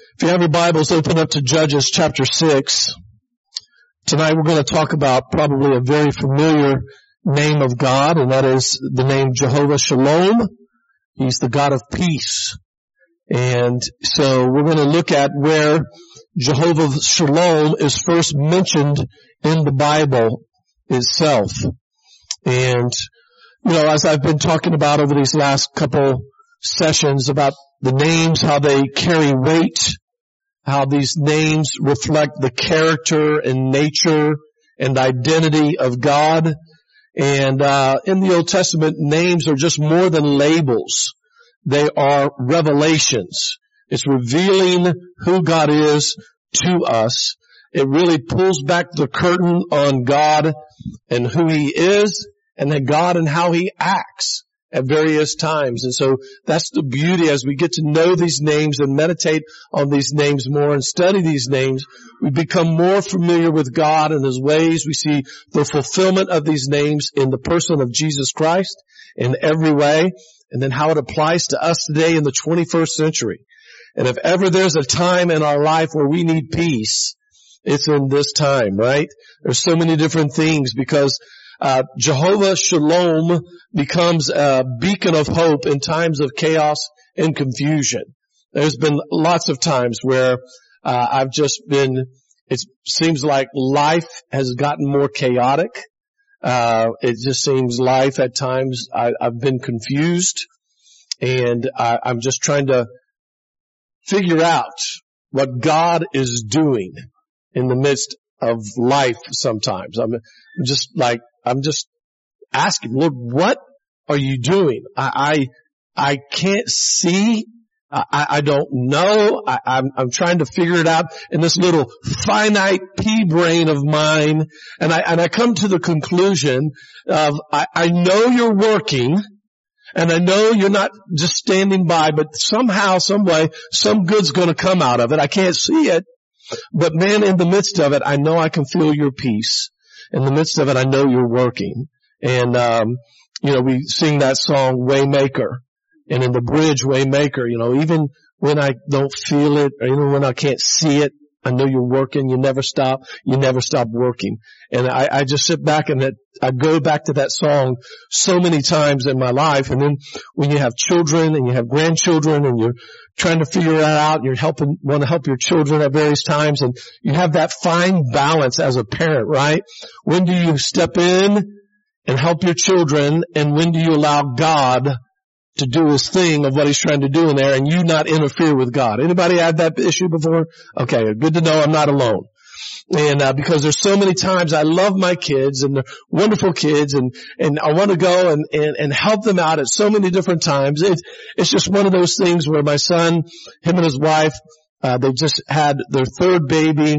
If you have your Bibles, open up to Judges chapter 6. Tonight we're going to talk about probably a very familiar name of God, and that is the name Jehovah Shalom. He's the God of peace. And so we're going to look at where Jehovah Shalom is first mentioned in the Bible itself. And, as I've been talking about over these last couple sessions about the names, how they carry weight, how these names reflect the character and nature and identity of God. And in the Old Testament, names are just more than labels. They are revelations. It's revealing who God is to us. It really pulls back the curtain on God and who He is, and then God and how He acts at various times. And so that's the beauty as we get to know these names and meditate on these names more and study these names. We become more familiar with God and His ways. We see the fulfillment of these names in the person of Jesus Christ in every way, and then how it applies to us today in the 21st century. And if ever there's a time in our life where we need peace, it's in this time, right? There's so many different things because Jehovah Shalom becomes a beacon of hope in times of chaos and confusion. There's been lots of times where it seems like life has gotten more chaotic. It just seems life at times, I've been confused, and I'm just trying to figure out what God is doing in the midst of life sometimes. I'm just asking, Lord, what are you doing? I can't see. I don't know. I'm trying to figure it out in this little finite pea brain of mine. And I come to the conclusion of, I know you're working, and I know you're not just standing by, but somehow, some way, some good's gonna come out of it. I can't see it, but man, in the midst of it, I know I can feel your peace. In the midst of it, I know you're working. And, we sing that song, Waymaker. And in the bridge, Waymaker, even when I don't feel it, or even when I can't see it, I know you're working. You never stop. You never stop working. And I just sit back and I go back to that song so many times in my life. And then when you have children and you have grandchildren and you're trying to figure that out, and you're want to help your children at various times, and you have that fine balance as a parent, right? When do you step in and help your children, and when do you allow God to do His thing of what He's trying to do in there, and you not interfere with God? Anybody had that issue before? Okay, good to know I'm not alone. And because there's so many times I love my kids, and they're wonderful kids, and I want to go and help them out at so many different times. It's just one of those things where my son, him and his wife, they just had their third baby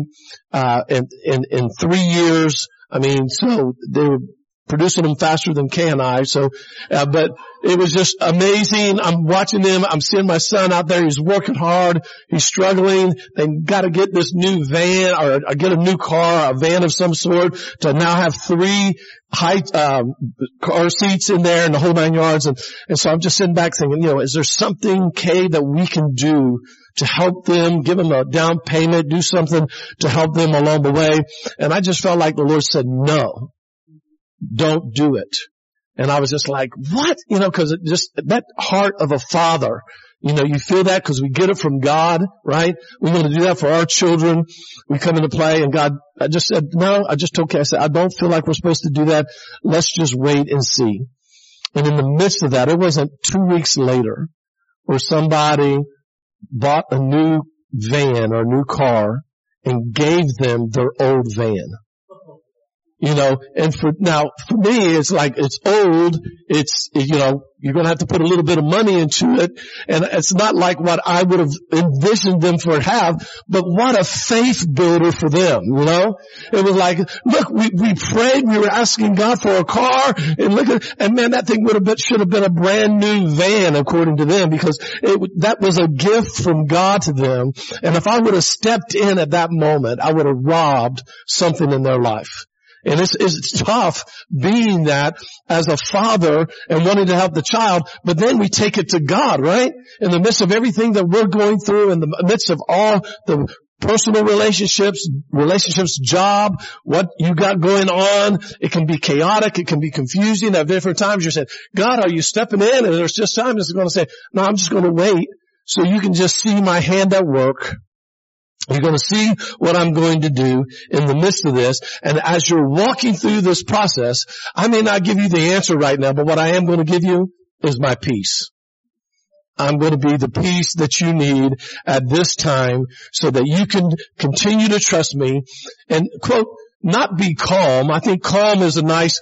in 3 years. So they were producing them faster than Kay and I. So, but it was just amazing. I'm watching them. I'm seeing my son out there. He's working hard. He's struggling. They got to get this new van or get a new car, a van of some sort, to now have 3 high car seats in there and the whole 9 yards. And so I'm just sitting back thinking, is there something, Kay, that we can do to help them, give them a down payment, do something to help them along the way? And I just felt like the Lord said, no. Don't do it. And I was just like, what? Cause it just, that heart of a father, you feel that cause we get it from God, right? We want to do that for our children. We come into play, and God, I just said, no, I said, I don't feel like we're supposed to do that. Let's just wait and see. And in the midst of that, it wasn't 2 weeks later where somebody bought a new van or a new car and gave them their old van. And for me, it's like, it's old. You're going to have to put a little bit of money into it. And it's not like what I would have envisioned them for have, but what a faith builder for them, It was like, look, we prayed, we were asking God for a car, and man, that thing should have been a brand new van according to them, because that was a gift from God to them. And if I would have stepped in at that moment, I would have robbed something in their life. And it's tough being that as a father and wanting to help the child, but then we take it to God, right? In the midst of everything that we're going through, in the midst of all the personal relationships, job, what you got going on, it can be chaotic, it can be confusing. At different times you're saying, God, are you stepping in? And there's just times it's going to say, no, I'm just going to wait so you can just see my hand at work. You're going to see what I'm going to do in the midst of this. And as you're walking through this process, I may not give you the answer right now, but what I am going to give you is my peace. I'm going to be the peace that you need at this time so that you can continue to trust me and, quote, not be calm. I think calm is a nice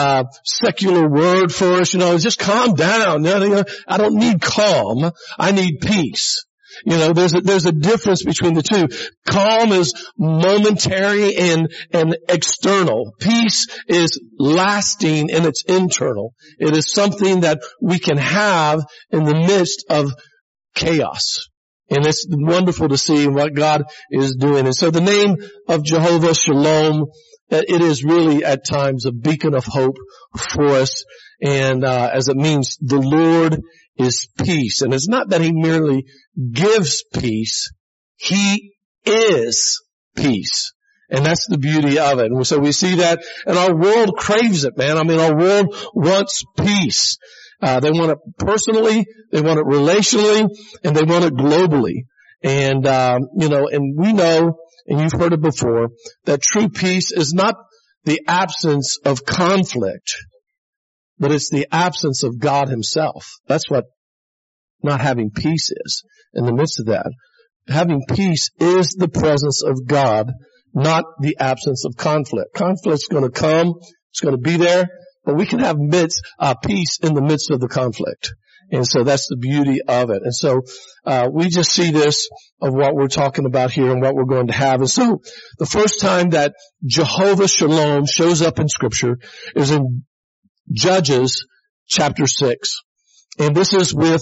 secular word for us. Just calm down. I don't need calm. I need peace. There's a difference between the two. Calm is momentary and external. Peace is lasting and it's internal. It is something that we can have in the midst of chaos. And it's wonderful to see what God is doing. And so the name of Jehovah Shalom, it is really at times a beacon of hope for us. And as it means the Lord is peace. And it's not that He merely gives peace. He is peace. And that's the beauty of it. And so we see that, and our world craves it, man. Our world wants peace. They want it personally, they want it relationally, and they want it globally. And, and we know, and you've heard it before, that true peace is not the absence of conflict, but it's the absence of God Himself. That's what not having peace is in the midst of that. Having peace is the presence of God, not the absence of conflict. Conflict's going to come. It's going to be there. But we can have peace in the midst of the conflict. And so that's the beauty of it. And so we just see this of what we're talking about here and what we're going to have. And so the first time that Jehovah Shalom shows up in Scripture is in Judges chapter 6. And this is with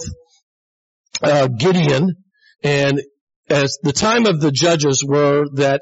Gideon. And as the time of the judges were that,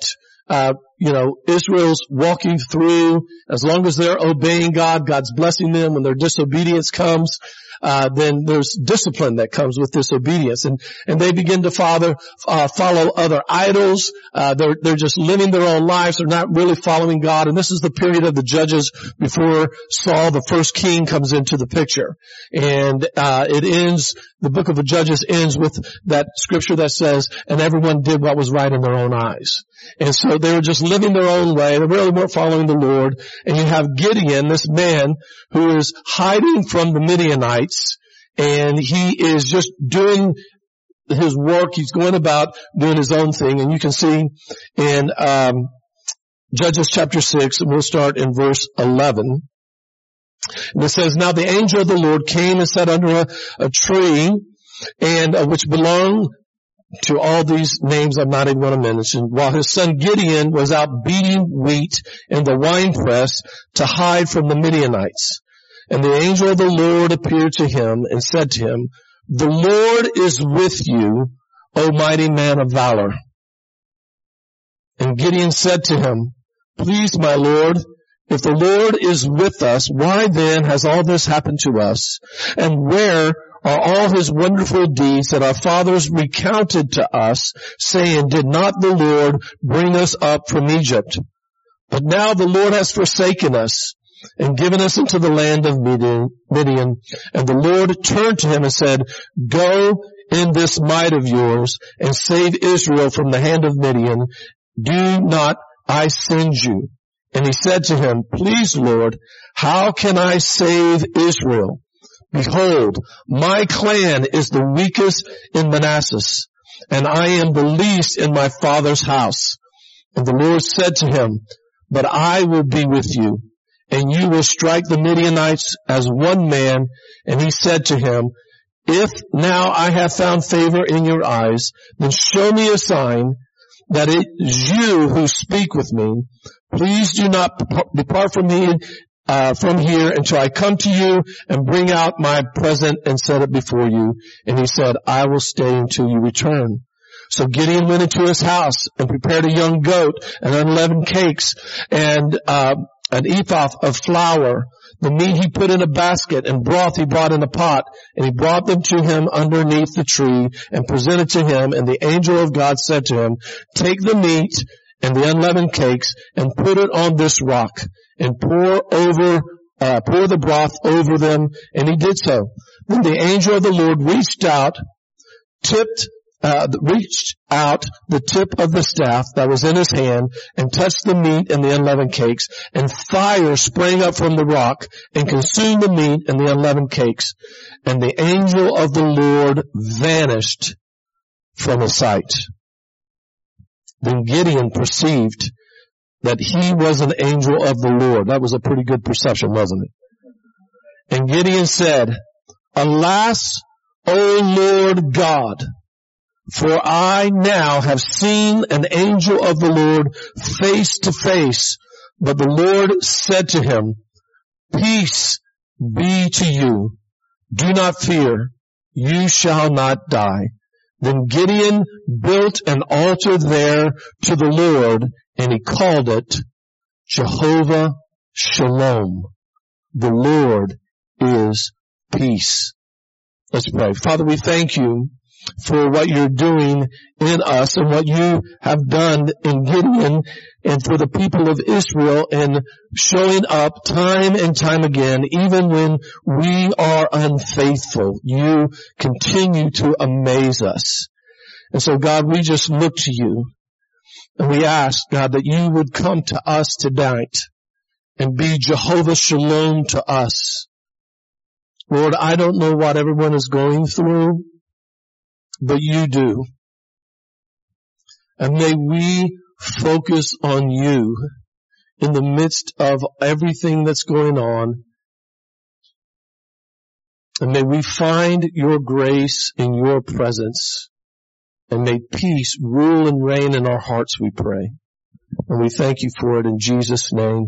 Israel's walking through, as long as they're obeying God, God's blessing them. When their disobedience comes, then there's discipline that comes with disobedience. And they begin to follow other idols. They're just living their own lives. They're not really following God. And this is the period of the judges before Saul, the first king, comes into the picture. And, the book of the Judges ends with that scripture that says, and everyone did what was right in their own eyes. And so they were just living their own way. They really weren't following the Lord. And you have Gideon, this man who is hiding from the Midianites, and he is just doing his work. He's going about doing his own thing. And you can see in Judges chapter 6, and we'll start in verse 11. And it says, now the angel of the Lord came and sat under a tree, and which belonged to all these names I'm not even going to mention, while his son Gideon was out beating wheat in the winepress to hide from the Midianites. And the angel of the Lord appeared to him and said to him, the Lord is with you, O mighty man of valor. And Gideon said to him, please, my Lord, if the Lord is with us, why then has all this happened to us? And where are all His wonderful deeds that our fathers recounted to us, saying, did not the Lord bring us up from Egypt? But now the Lord has forsaken us and given us into the land of Midian. And the Lord turned to him and said, go in this might of yours and save Israel from the hand of Midian. Do not I send you? And he said to him, please, Lord, how can I save Israel? Behold, my clan is the weakest in Manasseh, and I am the least in my father's house. And the Lord said to him, but I will be with you, and you will strike the Midianites as one man. And he said to him, if now I have found favor in your eyes, then show me a sign that it is you who speak with me. Please do not depart from me from here until I come to you and bring out my present and set it before you. And he said, I will stay until you return. So Gideon went into his house and prepared a young goat and unleavened cakes and an ephah of flour. The meat he put in a basket, and broth he brought in a pot, and he brought them to him underneath the tree and presented to him. And the angel of God said to him, take the meat and the unleavened cakes and put it on this rock and pour the broth over them. And he did so. Then the angel of the Lord reached out the tip of the staff that was in his hand and touched the meat and the unleavened cakes, and fire sprang up from the rock and consumed the meat and the unleavened cakes. And the angel of the Lord vanished from his sight. Then Gideon perceived that he was an angel of the Lord. That was a pretty good perception, wasn't it? And Gideon said, alas, O Lord God, for I now have seen an angel of the Lord face to face. But the Lord said to him, peace be to you. Do not fear. You shall not die. Then Gideon built an altar there to the Lord, and he called it Jehovah Shalom. The Lord is peace. Let's pray. Father, we thank you for what you're doing in us and what you have done in Gideon and for the people of Israel in showing up time and time again. Even when we are unfaithful, you continue to amaze us. And so, God, we just look to you and we ask, God, that you would come to us tonight and be Jehovah Shalom to us. Lord, I don't know what everyone is going through, but you do. And may we focus on you in the midst of everything that's going on. And may we find your grace in your presence. And may peace rule and reign in our hearts, we pray. And we thank you for it in Jesus' name.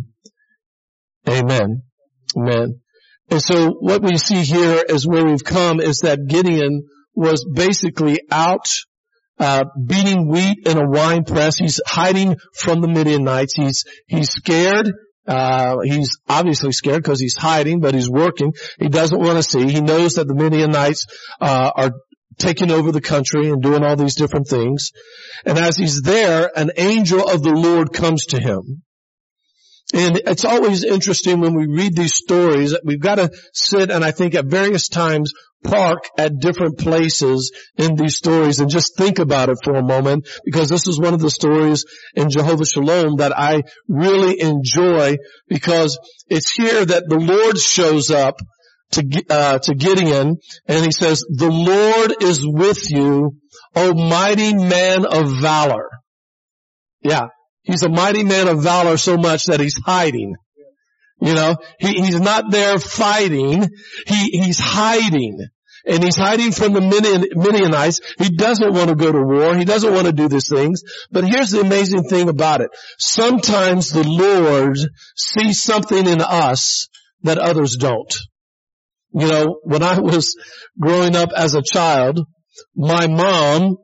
Amen. Amen. And so what we see here is where we've come is that Gideon was basically out beating wheat in a wine press. He's hiding from the Midianites. He's scared. He's obviously scared because he's hiding, but he's working. He doesn't want to see. He knows that the Midianites are taking over the country and doing all these different things. And as he's there, an angel of the Lord comes to him. And it's always interesting when we read these stories that we've got to sit and I think at various times park at different places in these stories and just think about it for a moment, because this is one of the stories in Jehovah Shalom that I really enjoy, because it's here that the Lord shows up to Gideon and he says, the Lord is with you, O mighty man of valor. Yeah. He's a mighty man of valor so much that he's hiding. You know, he's not there fighting. He's hiding. And he's hiding from the Midianites. He doesn't want to go to war. He doesn't want to do these things. But here's the amazing thing about it. Sometimes the Lord sees something in us that others don't. You know, when I was growing up as a child, my mom,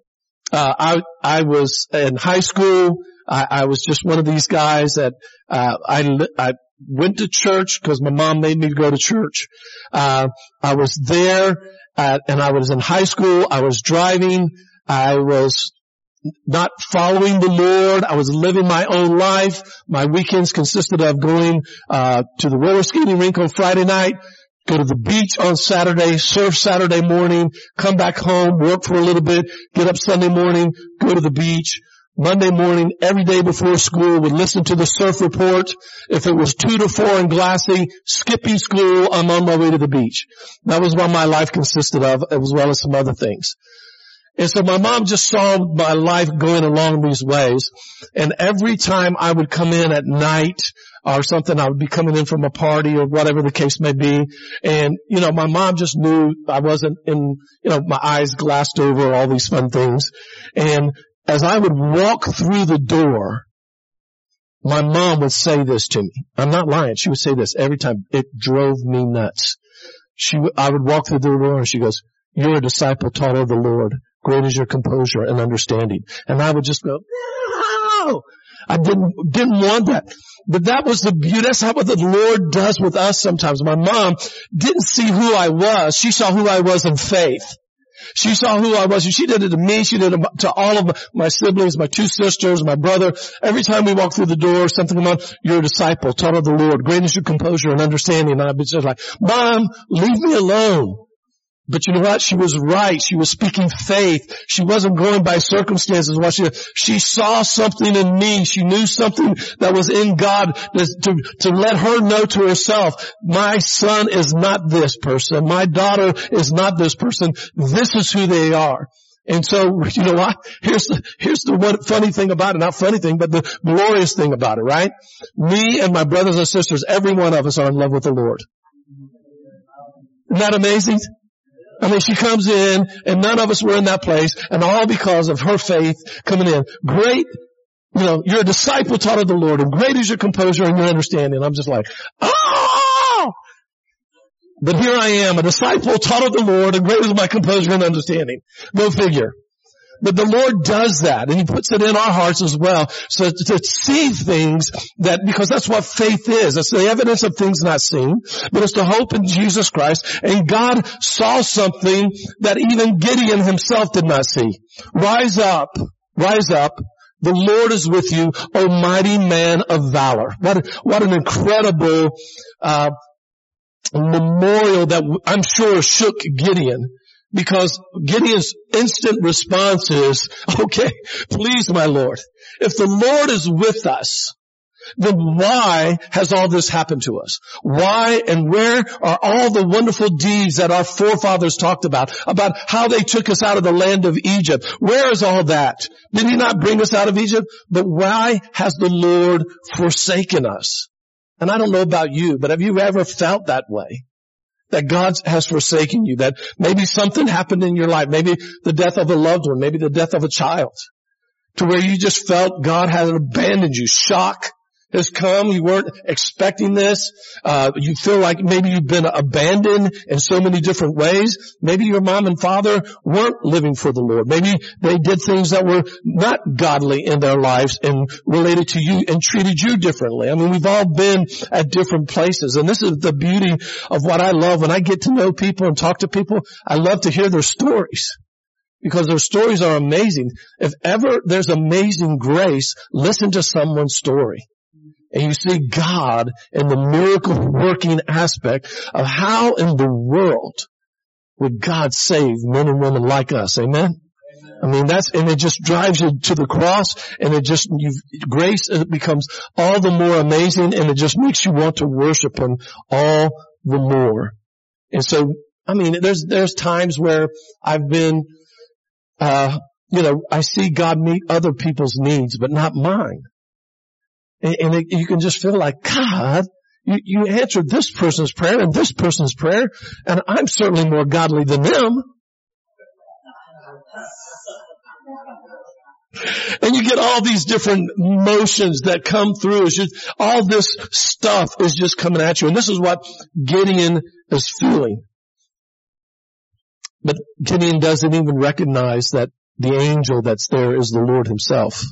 I was in high school. I was just one of these guys that, I went to church because my mom made me go to church. I was there and I was in high school. I was driving. I was not following the Lord. I was living my own life. My weekends consisted of going, to the roller skating rink on Friday night, go to the beach on Saturday, surf Saturday morning, come back home, work for a little bit, get up Sunday morning, go to the beach. Monday morning, every day before school, would listen to the surf report. If it was 2 to 4 and glassy, skipping school, I'm on my way to the beach. That was what my life consisted of, as well as some other things. And so my mom just saw my life going along these ways. And every time I would come in at night or something, I would be coming in from a party or whatever the case may be. And, you know, my mom just knew I wasn't in, you know, my eyes glassed over, all these fun things. And as I would walk through the door, my mom would say this to me. I'm not lying. She would say this every time. It drove me nuts. I would walk through the door and she goes, you're a disciple taught of the Lord. Great is your composure and understanding. And I would just go, no! I didn't want that. But that was the beauty. That's how what the Lord does with us sometimes. My mom didn't see who I was. She saw who I was in faith. She saw who I was. She did it to me. She did it to all of my siblings, my two sisters, my brother. Every time we walk through the door, something come on, you're a disciple, taught of the Lord. Great is your composure and understanding. And I'd be just like, Mom, leave me alone. But you know what? She was right. She was speaking faith. She wasn't going by circumstances. She saw something in me. She knew something that was in God to let her know to herself, my son is not this person. My daughter is not this person. This is who they are. And so, you know what? Here's the one funny thing about it. Not funny thing, but the glorious thing about it, right? Me and my brothers and sisters, every one of us are in love with the Lord. Isn't that amazing? I mean, she comes in and none of us were in that place, and all because of her faith coming in. Great, you're a disciple taught of the Lord, and great is your composure and your understanding. I'm just like, oh! But here I am, a disciple taught of the Lord, and great is my composure and understanding. Go figure. But the Lord does that, and He puts it in our hearts as well, so to see things because that's what faith is. It's the evidence of things not seen, but it's the hope in Jesus Christ. And God saw something that even Gideon himself did not see. Rise up. The Lord is with you, O mighty man of valor. What an incredible memorial that I'm sure shook Gideon. Because Gideon's instant response is, okay, please, my Lord, if the Lord is with us, then why has all this happened to us? Why and where are all the wonderful deeds that our forefathers talked about how they took us out of the land of Egypt? Where is all that? Did He not bring us out of Egypt? But why has the Lord forsaken us? And I don't know about you, but have you ever felt that way? That God has forsaken you, that maybe something happened in your life, maybe the death of a loved one, maybe the death of a child, to where you just felt God had abandoned you. Shock has come. You weren't expecting this. You feel like maybe you've been abandoned in so many different ways. Maybe your mom and father weren't living for the Lord. Maybe they did things that were not godly in their lives and related to you and treated you differently. I mean, we've all been at different places. And this is the beauty of what I love. When I get to know people and talk to people, I love to hear their stories. Because their stories are amazing. If ever there's amazing grace, listen to someone's story. And you see God in the miracle working aspect of how in the world would God save men and women like us. Amen? I mean, and it just drives you to the cross, and grace becomes all the more amazing, and it just makes you want to worship Him all the more. And so, I mean, there's times where I've been, I see God meet other people's needs, but not mine. And you can just feel like, God, you answered this person's prayer and this person's prayer, and I'm certainly more godly than them. And you get all these different motions that come through. It's just, all this stuff is just coming at you. And this is what Gideon is feeling. But Gideon doesn't even recognize that the angel that's there is the Lord Himself.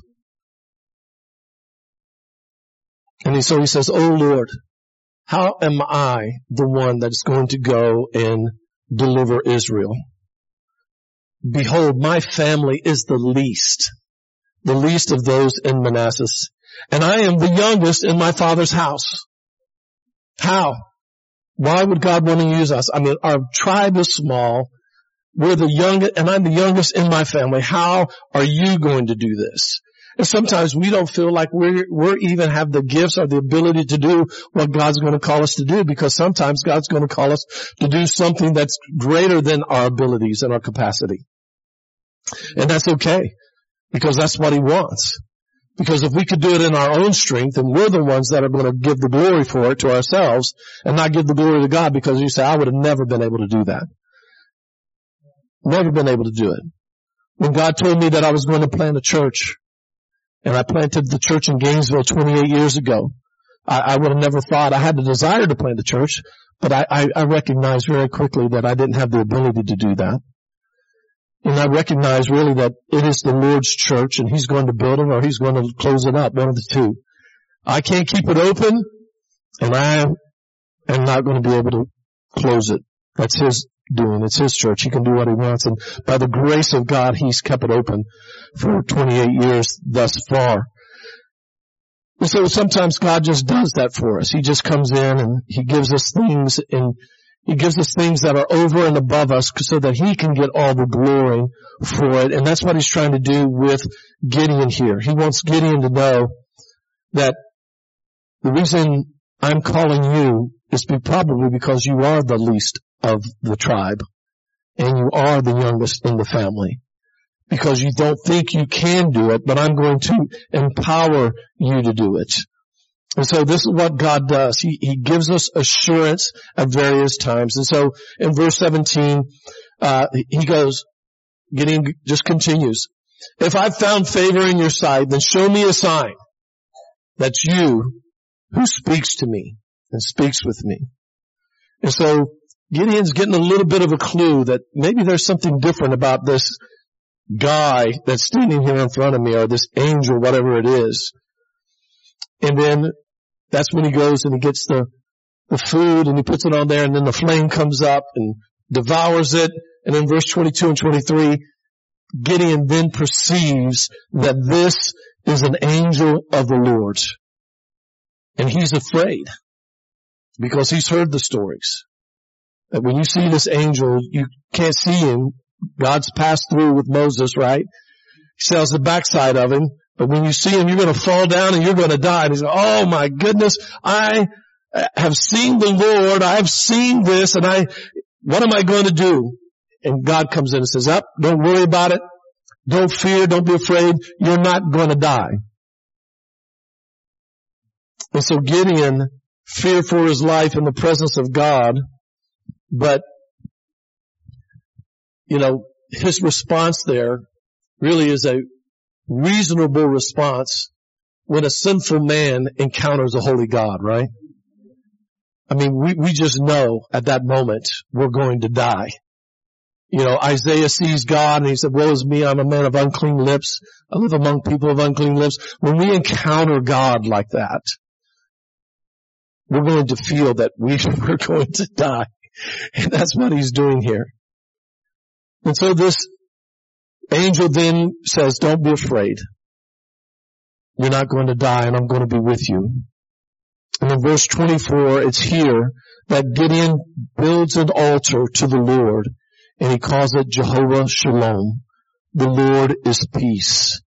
And so he says, "Oh Lord, how am I the one that's going to go and deliver Israel? Behold, my family is the least of those in Manasseh, and I am the youngest in my father's house." How? Why would God want to use us? I mean, our tribe is small. We're the youngest, and I'm the youngest in my family. How are you going to do this? And sometimes we don't feel like we're even have the gifts or the ability to do what God's going to call us to do, because sometimes God's going to call us to do something that's greater than our abilities and our capacity. And that's okay, because that's what He wants. Because if we could do it in our own strength, and we're the ones that are going to give the glory for it to ourselves and not give the glory to God, because you say, I would have never been able to do that. Never been able to do it. When God told me that I was going to plant a church, and I planted the church in Gainesville 28 years ago, I would have never thought. I had the desire to plant a church, but I recognized very quickly that I didn't have the ability to do that. And I recognize really that it is the Lord's church and He's going to build it or He's going to close it up, one of the two. I can't keep it open and I am not going to be able to close it. That's His doing. It's His church. He can do what He wants. And by the grace of God, He's kept it open for 28 years thus far. And so sometimes God just does that for us. He just comes in and He gives us things, and He gives us things that are over and above us so that He can get all the glory for it. And that's what He's trying to do with Gideon here. He wants Gideon to know that the reason I'm calling you is probably because you are the least of the tribe and you are the youngest in the family. Because you don't think you can do it, but I'm going to empower you to do it. And so this is what God does. He gives us assurance at various times. And so in verse 17, he goes, Gideon just continues, if I've found favor in your sight, then show me a sign that you who speaks to me and speaks with me. And so Gideon's getting a little bit of a clue that maybe there's something different about this guy that's standing here in front of me, or this angel, whatever it is. And then that's when he goes and he gets the food and he puts it on there, and then the flame comes up and devours it. And in verse 22 and 23, Gideon then perceives that this is an angel of the Lord. And he's afraid because he's heard the stories. That when you see this angel, you can't see him. God's passed through with Moses, right? He sells the backside of him. But when you see him, you're going to fall down and you're going to die. And he's like, oh my goodness, I have seen the Lord. I've seen this, and what am I going to do? And God comes in and says, don't worry about it. Don't fear. Don't be afraid. You're not going to die. And so Gideon feared for his life in the presence of God, but his response there really is a reasonable response when a sinful man encounters a holy God, right? I mean, we just know at that moment we're going to die. Isaiah sees God and he said, woe is me, I'm a man of unclean lips. I live among people of unclean lips. When we encounter God like that, we're going to feel that we're going to die. And that's what he's doing here. And so this angel then says, don't be afraid. You're not going to die, and I'm going to be with you. And in verse 24, it's here that Gideon builds an altar to the Lord, and he calls it Jehovah Shalom. The Lord is peace.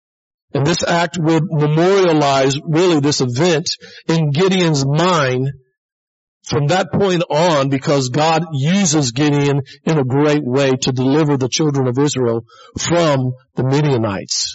And this act would memorialize really this event in Gideon's mind from that point on, because God uses Gideon in a great way to deliver the children of Israel from the Midianites.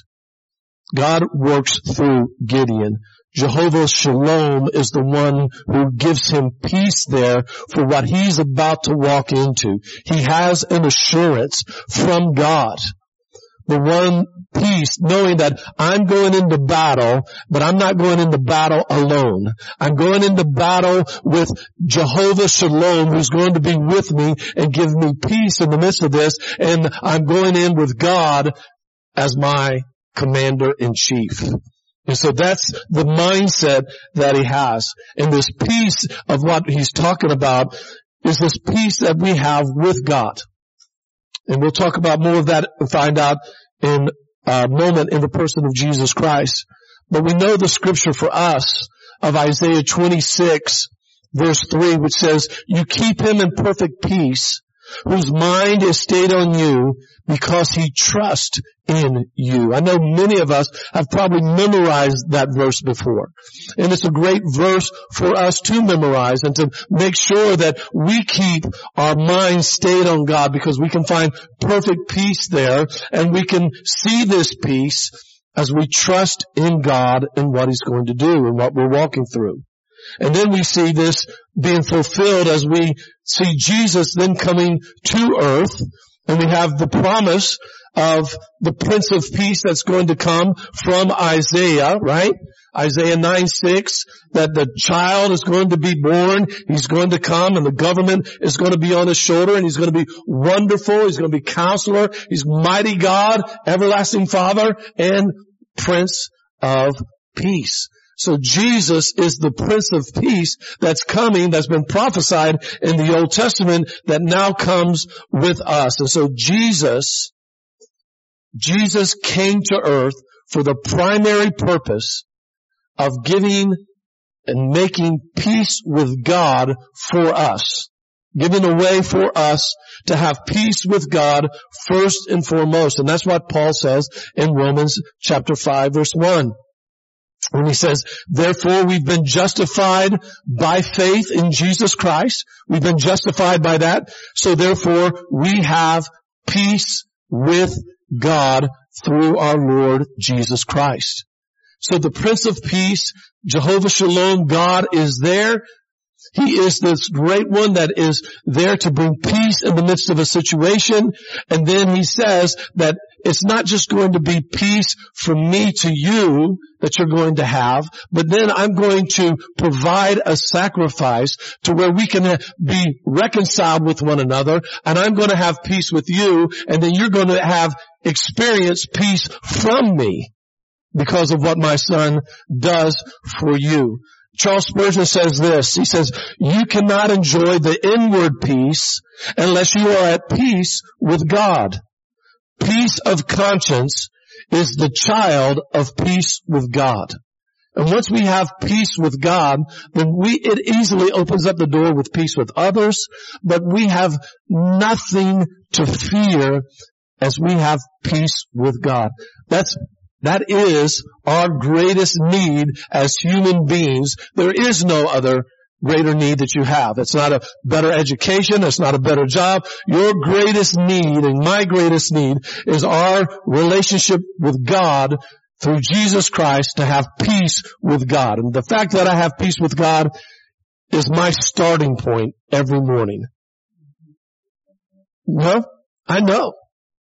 God works through Gideon. Jehovah Shalom is the one who gives him peace there for what he's about to walk into. He has an assurance from God. The one peace, knowing that I'm going into battle, but I'm not going into battle alone. I'm going into battle with Jehovah Shalom, who's going to be with me and give me peace in the midst of this. And I'm going in with God as my commander-in-chief. And so that's the mindset that he has. And this peace of what he's talking about is this peace that we have with God. And we'll talk about more of that and find out in a moment in the person of Jesus Christ. But we know the scripture for us of Isaiah 26 verse 3, which says, you keep him in perfect peace, whose mind is stayed on you because he trusts in you. I know many of us have probably memorized that verse before. And it's a great verse for us to memorize and to make sure that we keep our minds stayed on God, because we can find perfect peace there, and we can see this peace as we trust in God and what he's going to do and what we're walking through. And then we see this being fulfilled as we see Jesus then coming to earth, and we have the promise of the Prince of Peace that's going to come from Isaiah, right? Isaiah 9:6, that the child is going to be born, he's going to come, and the government is going to be on his shoulder, and he's going to be wonderful, he's going to be counselor, he's mighty God, everlasting Father, and Prince of Peace. So Jesus is the Prince of Peace that's coming, that's been prophesied in the Old Testament, that now comes with us. And so Jesus came to earth for the primary purpose of giving and making peace with God for us. Giving a way for us to have peace with God first and foremost. And that's what Paul says in Romans chapter 5 verse 1. When he says, therefore we've been justified by faith in Jesus Christ. We've been justified by that. So therefore we have peace with God through our Lord Jesus Christ. So the Prince of Peace, Jehovah Shalom, God is there. He is this great one that is there to bring peace in the midst of a situation. And then he says that it's not just going to be peace from me to you that you're going to have, but then I'm going to provide a sacrifice to where we can be reconciled with one another, and I'm going to have peace with you, and then you're going to have experienced peace from me because of what my Son does for you. Charles Spurgeon says this. He says, you cannot enjoy the inward peace unless you are at peace with God. Peace of conscience is the child of peace with God. And once we have peace with God, then it easily opens up the door with peace with others, but we have nothing to fear as we have peace with God. That is our greatest need as human beings. There is no other greater need that you have. It's not a better education. It's not a better job. Your greatest need and my greatest need is our relationship with God through Jesus Christ, to have peace with God. And the fact that I have peace with God is my starting point every morning. No, I know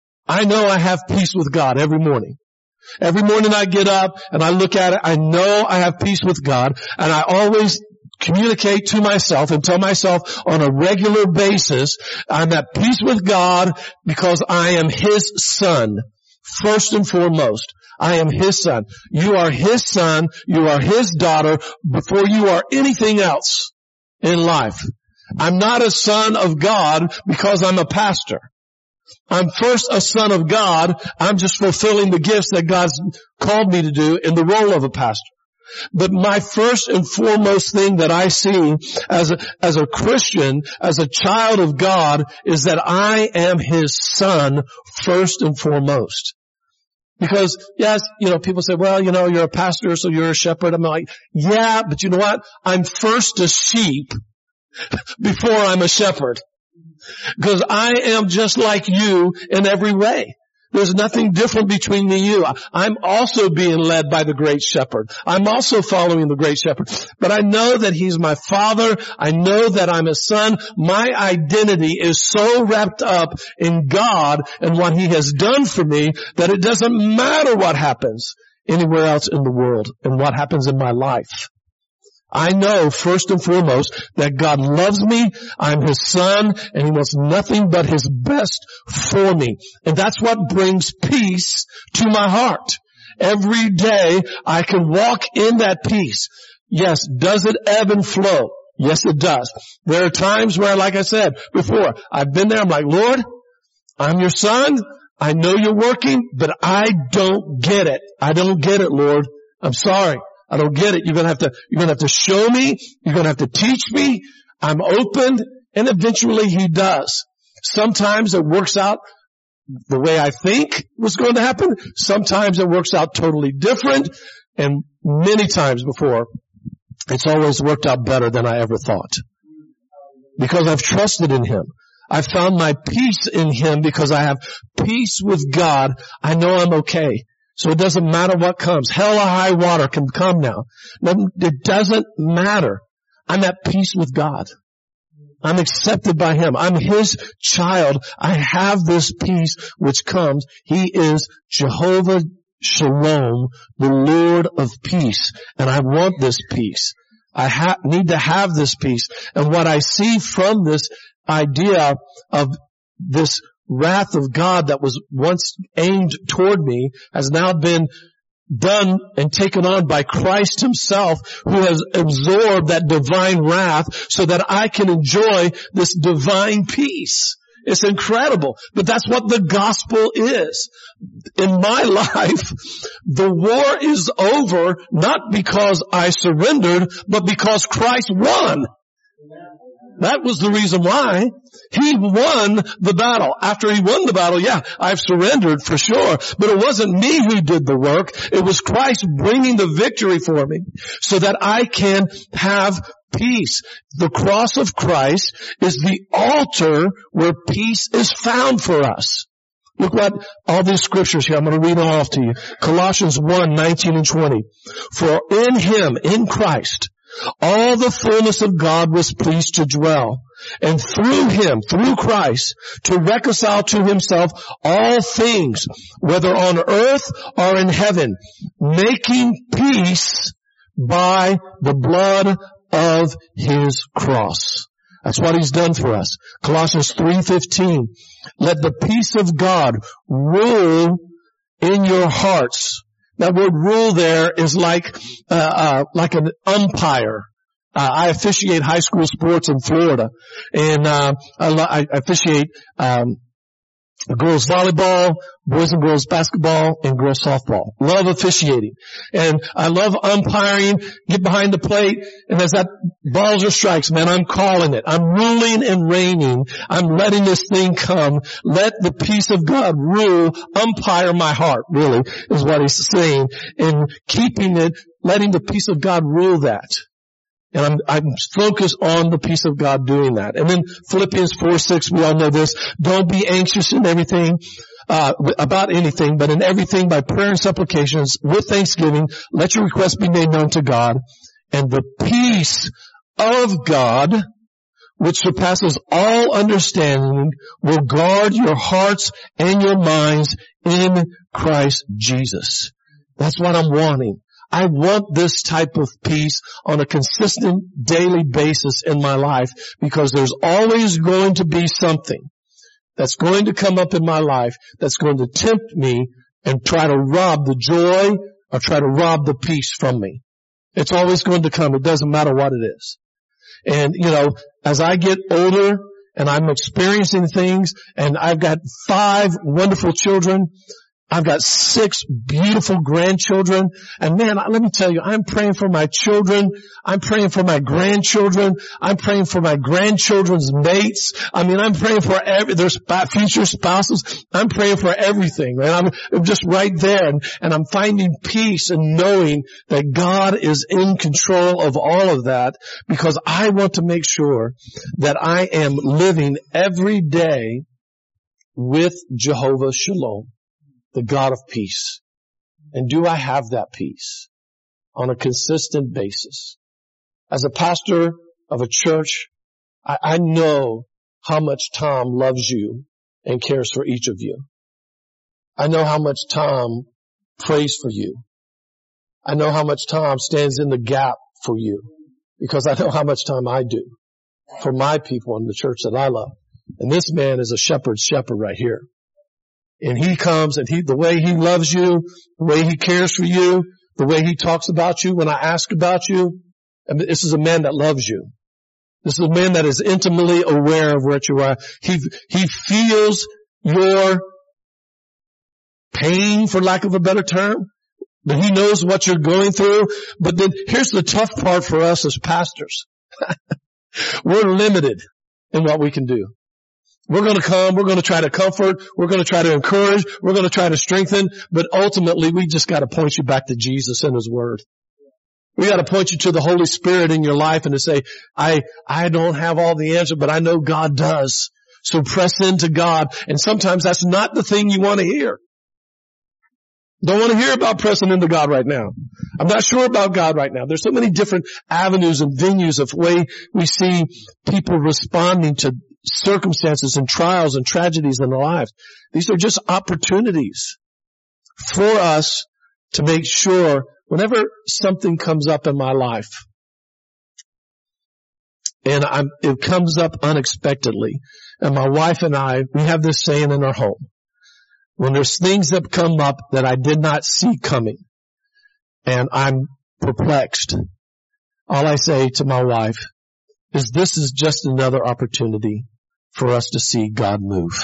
I have peace with God every morning. Every morning I get up and I look at it, I know I have peace with God, and I always communicate to myself and tell myself on a regular basis, I'm at peace with God because I am His son. First and foremost, I am His son. You are His son. You are His daughter before you are anything else in life. I'm not a son of God because I'm a pastor. I'm first a son of God. I'm just fulfilling the gifts that God's called me to do in the role of a pastor. But my first and foremost thing that I see as a Christian, as a child of God, is that I am His son first and foremost. Because, yes, people say, well, you're a pastor, so you're a shepherd. I'm like, yeah, but you know what? I'm first a sheep before I'm a shepherd. Because I am just like you in every way. There's nothing different between me and you. I'm also being led by the great shepherd. I'm also following the great shepherd. But I know that He's my Father. I know that I'm His son. My identity is so wrapped up in God and what He has done for me that it doesn't matter what happens anywhere else in the world and what happens in my life. I know first and foremost that God loves me, I'm His son, and He wants nothing but His best for me. And that's what brings peace to my heart. Every day I can walk in that peace. Yes, does it ebb and flow? Yes, it does. There are times where, like I said before, I've been there, I'm like, Lord, I'm Your son, I know You're working, but I don't get it. I don't get it, Lord. I'm sorry. I don't get it. You're going to have to show me. You're going to have to teach me. I'm open. And eventually He does. Sometimes it works out the way I think was going to happen. Sometimes it works out totally different. And many times before, it's always worked out better than I ever thought. Because I've trusted in Him. I've found my peace in Him because I have peace with God. I know I'm okay. So it doesn't matter what comes. Hell or high water can come now. No, it doesn't matter. I'm at peace with God. I'm accepted by Him. I'm His child. I have this peace which comes. He is Jehovah Shalom, the Lord of peace. And I want this peace. I need to have this peace. And what I see from this idea of this wrath of God that was once aimed toward me has now been done and taken on by Christ himself, who has absorbed that divine wrath so that I can enjoy this divine peace. It's incredible. But that's what the gospel is. In my life, the war is over not because I surrendered, but because Christ won. That was the reason why. He won the battle. After he won the battle, yeah, I've surrendered for sure. But it wasn't me who did the work. It was Christ bringing the victory for me so that I can have peace. The cross of Christ is the altar where peace is found for us. Look what all these scriptures here, I'm going to read them off to you. Colossians 1:19 and 20. For in him, in Christ, all the fullness of God was pleased to dwell, and through him, through Christ, to reconcile to himself all things, whether on earth or in heaven, making peace by the blood of his cross. That's what he's done for us. Colossians 3:15. Let the peace of God rule in your hearts. That word rule there is like an umpire. I officiate high school sports in Florida, and I officiate girls volleyball, boys and girls basketball, and girls softball. Love officiating. And I love umpiring, get behind the plate, and as that balls or strikes, man, I'm calling it. I'm ruling and reigning. I'm letting this thing come. Let the peace of God rule, umpire my heart, really, is what he's saying. And keeping it, letting the peace of God rule that. And I'm focused on the peace of God doing that. And then Philippians 4:6, we all know this. Don't be anxious in everything, about anything, but in everything by prayer and supplications with thanksgiving, let your requests be made known to God. And the peace of God, which surpasses all understanding, will guard your hearts and your minds in Christ Jesus. That's what I'm wanting. I want this type of peace on a consistent daily basis in my life, because there's always going to be something that's going to come up in my life that's going to tempt me and try to rob the joy or try to rob the peace from me. It's always going to come. It doesn't matter what it is. And, as I get older and I'm experiencing things, and I've got 5 wonderful children, I've got 6 beautiful grandchildren. And man, let me tell you, I'm praying for my children. I'm praying for my grandchildren. I'm praying for my grandchildren's mates. I'm praying for their future spouses. I'm praying for everything. Man, I'm just right there. And I'm finding peace and knowing that God is in control of all of that, because I want to make sure that I am living every day with Jehovah Shalom, the God of peace. And do I have that peace on a consistent basis? As a pastor of a church, I know how much Tom loves you and cares for each of you. I know how much Tom prays for you. I know how much Tom stands in the gap for you, because I know how much time I do for my people in the church that I love. And this man is a shepherd's shepherd right here. And he comes and the way he loves you, the way he cares for you, the way he talks about you when I ask about you. This is a man that loves you. This is a man that is intimately aware of what you are. He feels your pain, for lack of a better term, but he knows what you're going through. But then here's the tough part for us as pastors. We're limited in what we can do. We're going to come, we're going to try to comfort, we're going to try to encourage, we're going to try to strengthen, but ultimately we just got to point you back to Jesus and His Word. We got to point you to the Holy Spirit in your life and to say, I don't have all the answer, but I know God does. So press into God. And sometimes that's not the thing you want to hear. Don't want to hear about pressing into God right now. I'm not sure about God right now. There's so many different avenues and venues of way we see people responding to circumstances and trials and tragedies in their lives. These are just opportunities for us to make sure whenever something comes up in my life, and it comes up unexpectedly, and my wife and I, we have this saying in our home, when there's things that come up that I did not see coming, and I'm perplexed, all I say to my wife is, this is just another opportunity for us to see God move.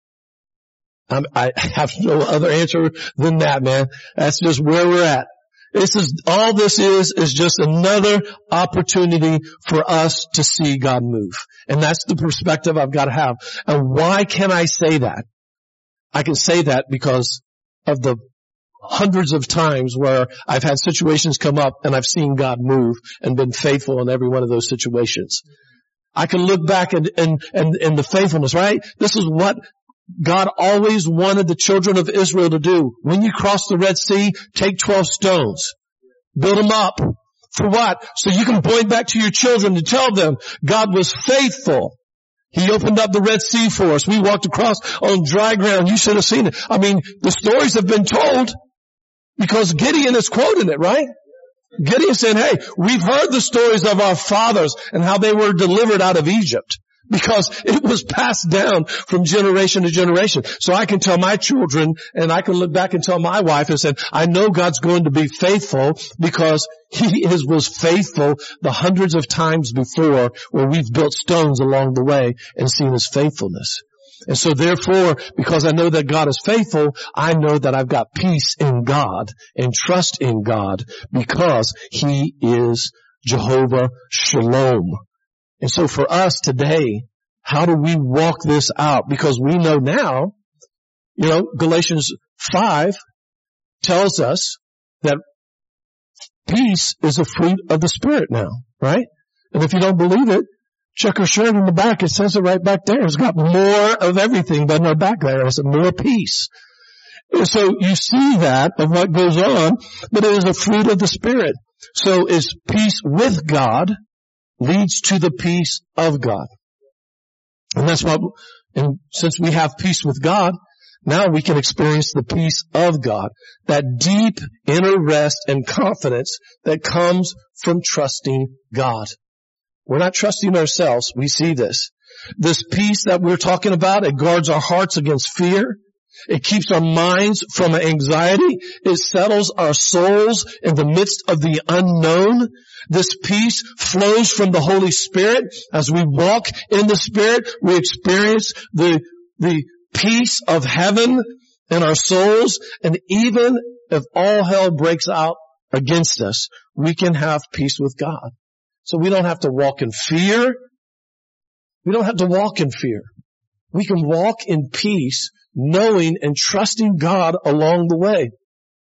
I have no other answer than that, man. That's just where we're at. All this is just another opportunity for us to see God move. And that's the perspective I've got to have. And why can I say that? I can say that because of the hundreds of times where I've had situations come up and I've seen God move and been faithful in every one of those situations. I can look back and the faithfulness, right? This is what God always wanted the children of Israel to do. When you cross the Red Sea, take 12 stones. Build them up. For what? So you can point back to your children to tell them God was faithful. He opened up the Red Sea for us. We walked across on dry ground. You should have seen it. I mean, the stories have been told because Gideon is quoting it, right? Gideon said, hey, we've heard the stories of our fathers and how they were delivered out of Egypt. Because it was passed down from generation to generation. So I can tell my children and I can look back and tell my wife and say, I know God's going to be faithful because He was faithful the hundreds of times before where we've built stones along the way and seen His faithfulness. And so therefore, because I know that God is faithful, I know that I've got peace in God and trust in God because He is Jehovah Shalom. And so for us today, how do we walk this out? Because we know now, Galatians 5 tells us that peace is a fruit of the Spirit now, right? And if you don't believe it, check her shirt in the back. It says it right back there. It's got more of everything but in our back there. It's more peace. And so you see that of what goes on, but it is a fruit of the Spirit. So it's peace with God leads to the peace of God. And that's what, and since we have peace with God, now we can experience the peace of God, that deep inner rest and confidence that comes from trusting God. We're not trusting ourselves. We see this. This peace that we're talking about, it guards our hearts against fear. It keeps our minds from anxiety. It settles our souls in the midst of the unknown. This peace flows from the Holy Spirit. As we walk in the Spirit, we experience the peace of heaven in our souls. And even if all hell breaks out against us, we can have peace with God. So we don't have to walk in fear. We don't have to walk in fear. We can walk in peace, knowing and trusting God along the way.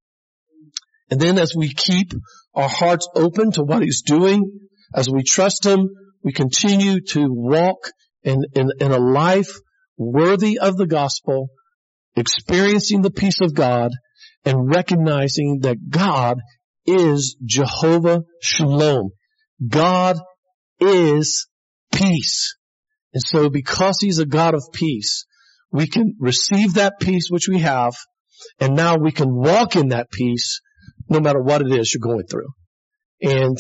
And then as we keep our hearts open to what He's doing, as we trust Him, we continue to walk in a life worthy of the gospel, experiencing the peace of God, and recognizing that God is Jehovah Shalom. God is peace. And so because He's a God of peace, we can receive that peace which we have, and now we can walk in that peace no matter what it is you're going through. And,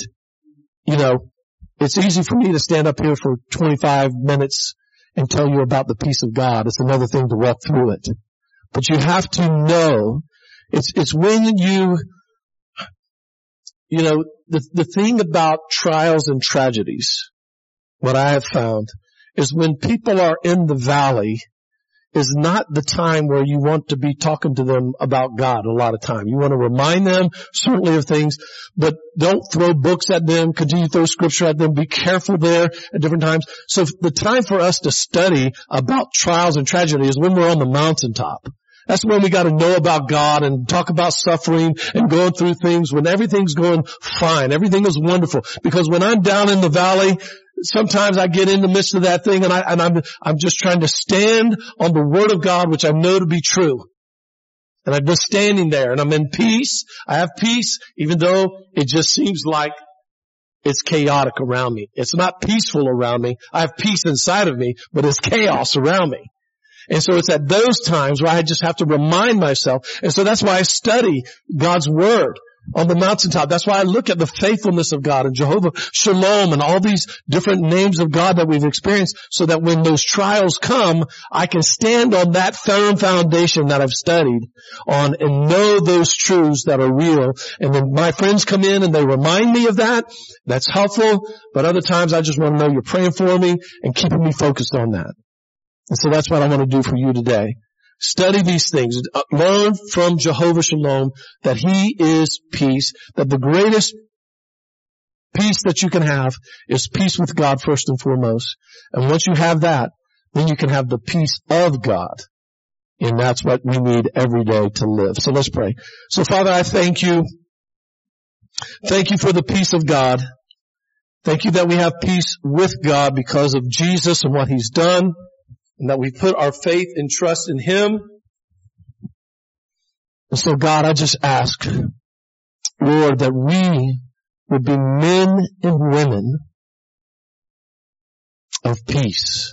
it's easy for me to stand up here for 25 minutes and tell you about the peace of God. It's another thing to walk through it. But you have to know, it's when the thing about trials and tragedies, what I have found, is when people are in the valley, is not the time where you want to be talking to them about God a lot of time. You want to remind them certainly of things, but don't throw books at them, continue to throw scripture at them, be careful there at different times. So the time for us to study about trials and tragedy is when we're on the mountaintop. That's when we got to know about God and talk about suffering and going through things when everything's going fine. Everything is wonderful. Because when I'm down in the valley, sometimes I get in the midst of that thing and I'm just trying to stand on the Word of God, which I know to be true. And I'm just standing there and I'm in peace. I have peace, even though it just seems like it's chaotic around me. It's not peaceful around me. I have peace inside of me, but it's chaos around me. And so it's at those times where I just have to remind myself. And so that's why I study God's Word on the mountaintop. That's why I look at the faithfulness of God and Jehovah Shalom and all these different names of God that we've experienced, so that when those trials come, I can stand on that firm foundation that I've studied on and know those truths that are real. And then my friends come in and they remind me of that. That's helpful. But other times I just want to know you're praying for me and keeping me focused on that. And so that's what I want to do for you today. Study these things. Learn from Jehovah Shalom that He is peace, that the greatest peace that you can have is peace with God first and foremost. And once you have that, then you can have the peace of God. And that's what we need every day to live. So let's pray. So Father, I thank you. Thank you for the peace of God. Thank you that we have peace with God because of Jesus and what He's done, and that we put our faith and trust in Him. And so God, I just ask, Lord, that we would be men and women of peace.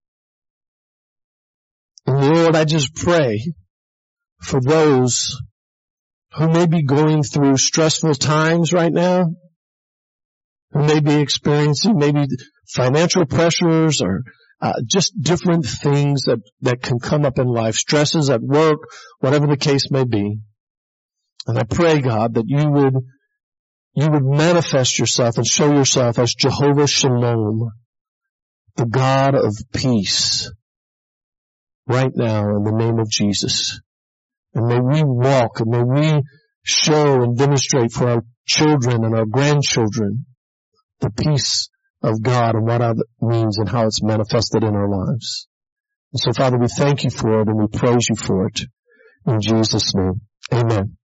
And Lord, I just pray for those who may be going through stressful times right now, who may be experiencing maybe financial pressures or just different things that can come up in life, stresses at work, whatever the case may be. And I pray, God, that you would manifest yourself and show yourself as Jehovah Shalom, the God of peace, right now in the name of Jesus. And may we walk and may we show and demonstrate for our children and our grandchildren the peace of God and what that means and how it's manifested in our lives. And so, Father, we thank you for it and we praise you for it. In Jesus' name, amen.